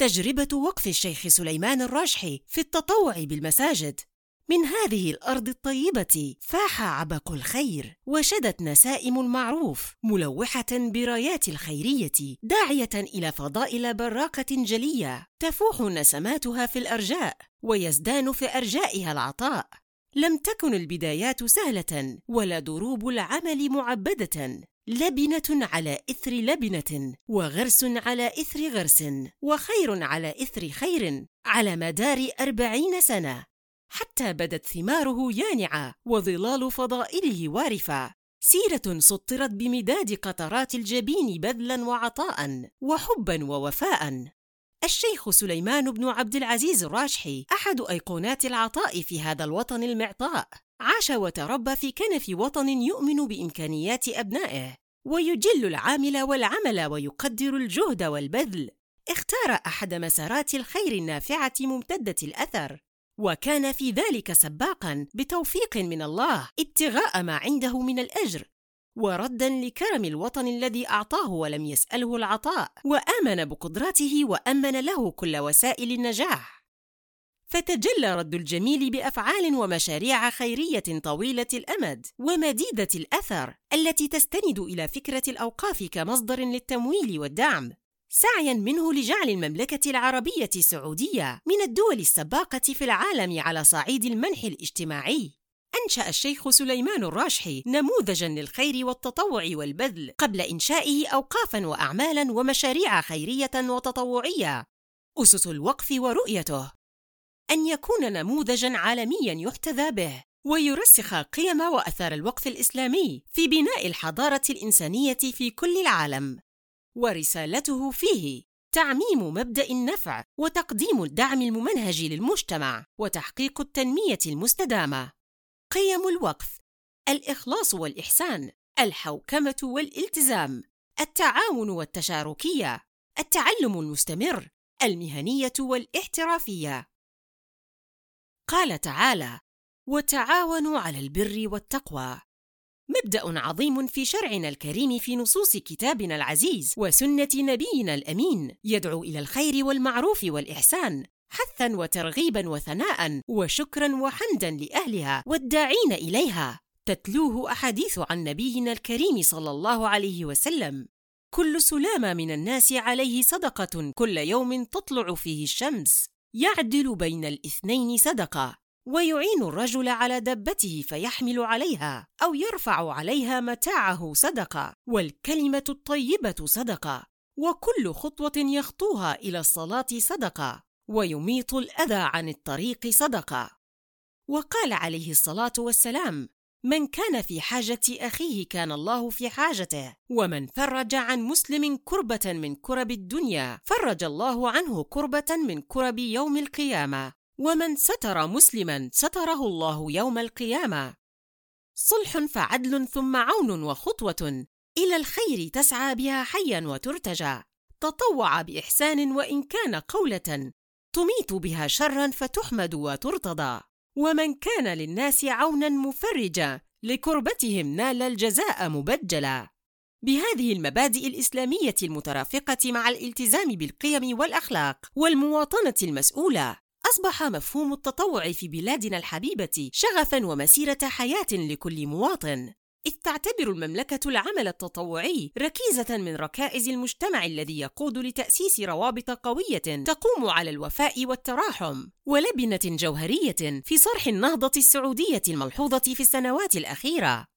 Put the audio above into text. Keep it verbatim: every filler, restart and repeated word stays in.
تجربة وقف الشيخ سليمان الراجحي في التطوع بالمساجد. من هذه الأرض الطيبة فاح عبق الخير، وشدت نسائم المعروف ملوحة برايات الخيرية، داعية إلى فضائل براقة جلية تفوح نسماتها في الأرجاء، ويزدان في أرجائها العطاء. لم تكن البدايات سهلة، ولا دروب العمل معبدة، لبنة على إثر لبنة، وغرس على إثر غرس، وخير على إثر خير، على مدار أربعين سنة، حتى بدت ثماره يانعة وظلال فضائله وارفة. سيرة سطرت بمداد قطرات الجبين بذلا وعطاء وحبا ووفاء. الشيخ سليمان بن عبد العزيز الراجحي أحد أيقونات العطاء في هذا الوطن المعطاء. عاش وتربى في كنف وطن يؤمن بإمكانيات أبنائه، ويجل العامل والعمل، ويقدر الجهد والبذل. اختار أحد مسارات الخير النافعة ممتدة الأثر، وكان في ذلك سباقاً بتوفيق من الله ابتغاء ما عنده من الأجر، ورداً لكرم الوطن الذي أعطاه ولم يسأله العطاء، وآمن بقدراته وأمن له كل وسائل النجاح. فتجلى رد الجميل بأفعال ومشاريع خيرية طويلة الأمد ومديدة الأثر، التي تستند إلى فكرة الأوقاف كمصدر للتمويل والدعم، سعياً منه لجعل المملكة العربية السعودية من الدول السباقة في العالم على صعيد المنح الاجتماعي. أنشأ الشيخ سليمان الراجحي نموذجاً للخير والتطوع والبذل قبل إنشائه أوقافاً وأعمالاً ومشاريع خيرية وتطوعية. أسس الوقف ورؤيته أن يكون نموذجاً عالمياً يحتذى به، ويرسخ قيم وأثار الوقف الإسلامي في بناء الحضارة الإنسانية في كل العالم. ورسالته فيه تعميم مبدأ النفع، وتقديم الدعم الممنهج للمجتمع، وتحقيق التنمية المستدامة. قيم الوقف: الإخلاص والإحسان، الحوكمة والالتزام، التعاون والتشاركية، التعلم المستمر، المهنية والاحترافية. قال تعالى: وتعاونوا على البر والتقوى. مبدأ عظيم في شرعنا الكريم في نصوص كتابنا العزيز وسنة نبينا الأمين، يدعو إلى الخير والمعروف والإحسان، حثاً وترغيباً وثناءً وشكراً وحمداً لأهلها والداعين إليها. تتلوه أحاديث عن نبينا الكريم صلى الله عليه وسلم: كل سلام من الناس عليه صدقة كل يوم تطلع فيه الشمس، يعدل بين الاثنين صدقة، ويعين الرجل على دبته فيحمل عليها أو يرفع عليها متاعه صدقة، والكلمة الطيبة صدقة، وكل خطوة يخطوها إلى الصلاة صدقة، ويميط الأذى عن الطريق صدقة. وقال عليه الصلاة والسلام: من كان في حاجة أخيه كان الله في حاجته، ومن فرج عن مسلم كربة من كرب الدنيا فرج الله عنه كربة من كرب يوم القيامة، ومن ستر مسلما ستره الله يوم القيامة. صلح فعدل ثم عون وخطوة إلى الخير تسعى بها حيا وترتجى، تطوع بإحسان وإن كان قولة تميت بها شرا فتحمد وترتضى، ومن كان للناس عونا مفرجا لكربتهم نال الجزاء مبجلا. بهذه المبادئ الإسلامية المترافقة مع الالتزام بالقيم والأخلاق والمواطنة المسؤولة، أصبح مفهوم التطوع في بلادنا الحبيبة شغفاً ومسيرة حياة لكل مواطن، إذ تعتبر المملكة العمل التطوعي ركيزة من ركائز المجتمع الذي يقود لتأسيس روابط قوية تقوم على الوفاء والتراحم، ولبنة جوهرية في صرح النهضة السعودية الملحوظة في السنوات الأخيرة.